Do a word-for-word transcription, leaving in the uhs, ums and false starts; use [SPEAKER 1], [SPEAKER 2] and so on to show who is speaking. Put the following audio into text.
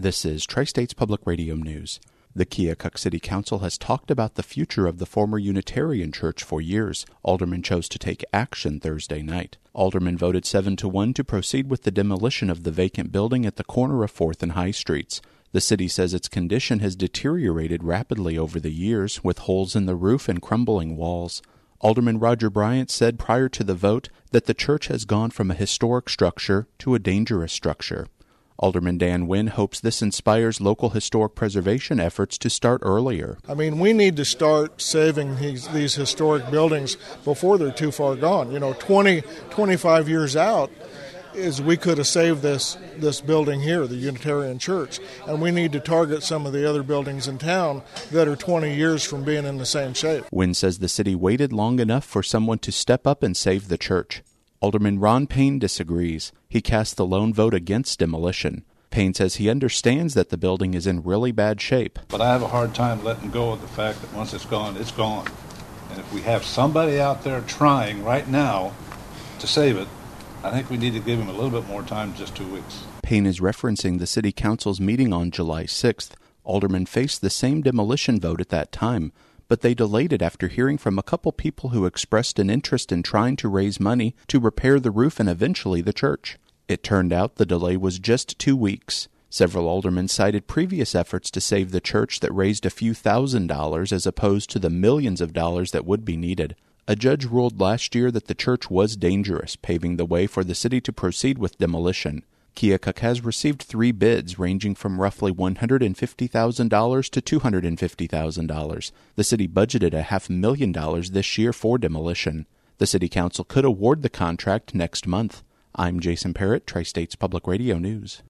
[SPEAKER 1] This is Tri-States Public Radio News. The Keokuk City Council has talked about the future of the former Unitarian Church for years. Aldermen chose to take action Thursday night. Aldermen voted seven to one to proceed with the demolition of the vacant building at the corner of fourth and High Streets. The city says its condition has deteriorated rapidly over the years, with holes in the roof and crumbling walls. Alderman Roger Bryant said prior to the vote that the church has gone from a historic structure to a dangerous structure. Alderman Dan Wynn hopes this inspires local historic preservation efforts to start earlier.
[SPEAKER 2] I mean, we need to start saving these, these historic buildings before they're too far gone. You know, twenty, twenty-five years out is we could have saved this, this building here, the Unitarian Church, and we need to target some of the other buildings in town that are twenty years from being in the same shape.
[SPEAKER 1] Wynn says the city waited long enough for someone to step up and save the church. Alderman Ron Payne disagrees. He cast the lone vote against demolition. Payne says he understands that the building is in really bad shape.
[SPEAKER 3] But I have a hard time letting go of the fact that once it's gone, it's gone. And if we have somebody out there trying right now to save it, I think we need to give him a little bit more time, just two weeks.
[SPEAKER 1] Payne is referencing the city council's meeting on July sixth. Aldermen faced the same demolition vote at that time, but they delayed it after hearing from a couple people who expressed an interest in trying to raise money to repair the roof and eventually the church. It turned out the delay was just two weeks. Several aldermen cited previous efforts to save the church that raised a few thousand dollars as opposed to the millions of dollars that would be needed. A judge ruled last year that the church was dangerous, paving the way for the city to proceed with demolition. Keokuk has received three bids ranging from roughly one hundred fifty thousand dollars to two hundred fifty thousand dollars. The city budgeted a half million dollars this year for demolition. The city council could award the contract next month. I'm Jason Parrott, Tri-States Public Radio News.